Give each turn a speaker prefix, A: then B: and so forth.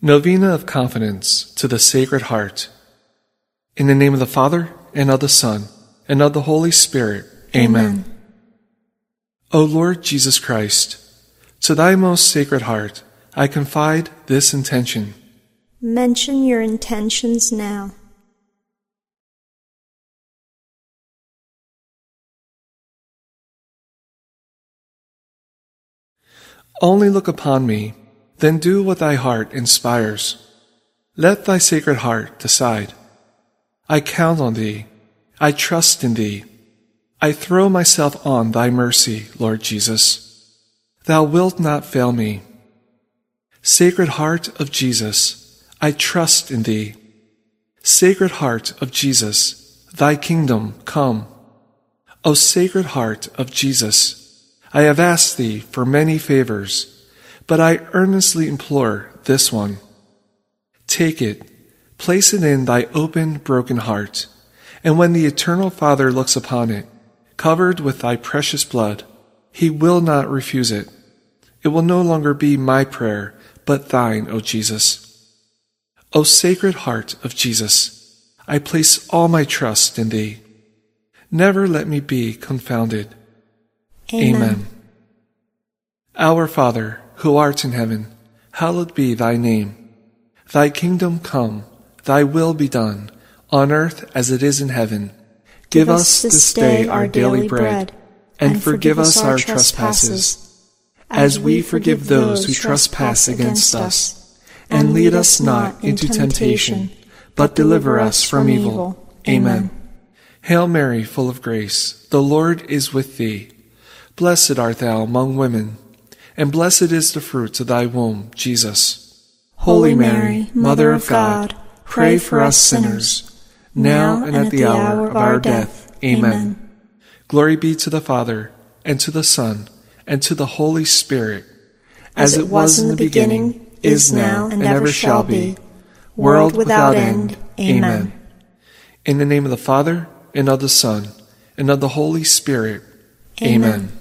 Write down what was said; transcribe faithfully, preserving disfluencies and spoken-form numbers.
A: Novena of Confidence to the Sacred Heart. In the name of the Father, and of the Son, and of the Holy Spirit. Amen. Amen. O Lord Jesus Christ, to thy most sacred heart I confide this intention.
B: Mention your intentions now.
A: Only look upon me, then do what thy heart inspires. Let thy sacred heart decide. I count on thee. I trust in thee. I throw myself on thy mercy, Lord Jesus. Thou wilt not fail me. Sacred Heart of Jesus, I trust in thee. Sacred Heart of Jesus, thy kingdom come. O Sacred Heart of Jesus, I have asked thee for many favors, but I earnestly implore this one. Take it, place it in thy open, broken heart, and when the Eternal Father looks upon it, covered with thy precious blood, he will not refuse it. It will no longer be my prayer, but thine, O Jesus. O Sacred Heart of Jesus, I place all my trust in thee. Never let me be confounded.
B: Amen.
A: Amen. Our Father, who art in heaven, hallowed be thy name. Thy kingdom come, thy will be done, on earth as it is in heaven. Give us this day our daily bread, and forgive us our trespasses, as we forgive those who trespass against us. And lead us not into temptation, but deliver us from evil. Amen. Hail Mary, full of grace, the Lord is with thee. Blessed art thou among women, and blessed is the fruit of thy womb, Jesus. Holy Mary, Mother of God, pray for us sinners, now and at the hour of our death. Amen. Glory be to the Father, and to the Son, and to the Holy Spirit, as it was in the beginning, is now, and ever shall be, world without end. Amen. In the name of the Father, and of the Son, and of the Holy Spirit. Amen.